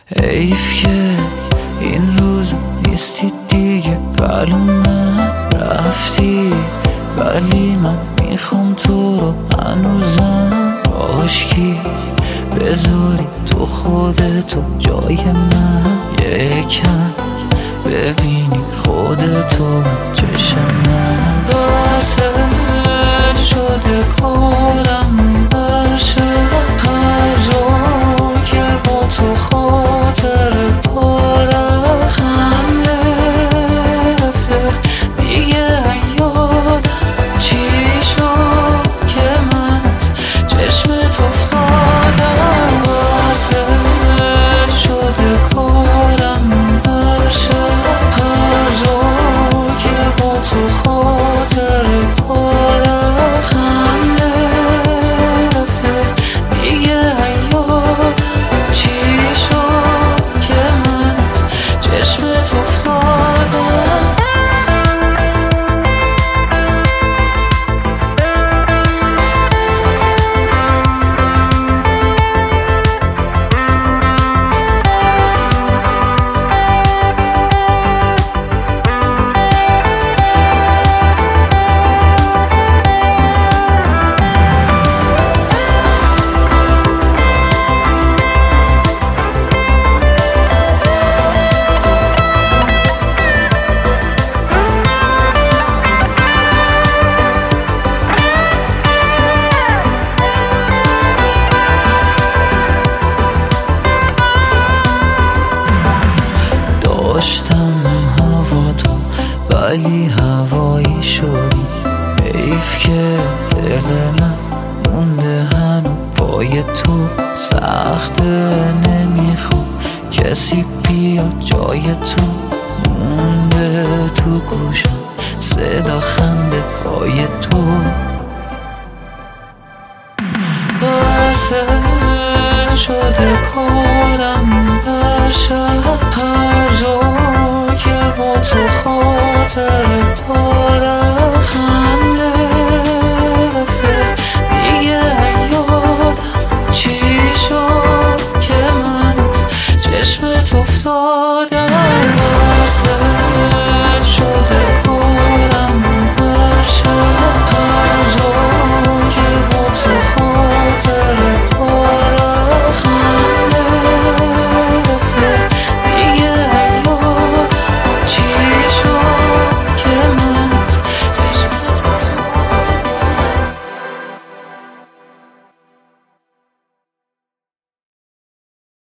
حیف که این روز نیستی دیگه، من رفتی ولی من میخوام تو رو هنوزم. کاشکی بذاری تو خودتو جای من، یکم ببینی خودتو چشم من. بسر شده کارم هر شب، هر جا که با تو خاطر دارم. خنده رفته دیگه یادم چی شد که من از چشمت افتادم. بسر شده کارم هر شب، هر جا که با تو خاطر دارم. خنده رفته دیگه یادم چی شد که من از چشمت افتادم. داشتم هوا تو ولی هوایی شدی. حیف که دل من مونده هنو پای تو. سخته نمیخوام کسی بیاد جای تو. مونده تو گوشم صدا خنده های تو. بسر شده کارم هر شب، هر جا که با تو خاطر دارم. خنده رفته دیگه یادم چی شد که من از چشمت افتادم.